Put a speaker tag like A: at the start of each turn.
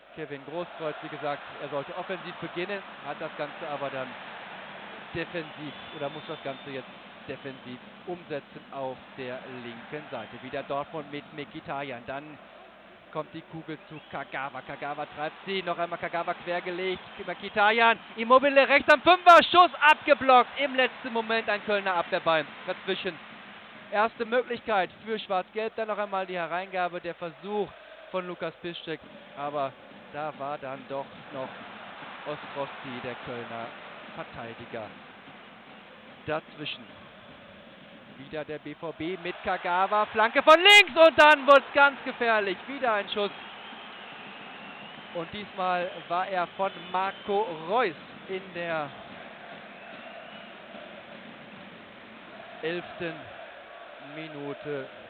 A: Kevin Großkreuz, wie gesagt, er sollte offensiv beginnen, hat das Ganze aber dann defensiv oder muss das Ganze jetzt defensiv umsetzen auf der linken Seite. Wieder Dortmund mit Mkhitaryan, dann kommt die Kugel zu Kagawa. Kagawa treibt sie, noch einmal Kagawa quergelegt. Mkhitaryan, Immobile rechts am Fünfer, Schuss abgeblockt. Im letzten Moment ein Kölner Abwehrbein dazwischen. Erste Möglichkeit für Schwarz-Gelb, dann noch einmal die Hereingabe, der Versuch von Lukas Piszczek. Aber da war dann doch noch Ostrowski, der Kölner Verteidiger, dazwischen. Wieder der BVB mit Kagawa, Flanke von links und dann wird es ganz gefährlich. Wieder ein Schuss. Und diesmal war er von Marco Reus in der 11. Minute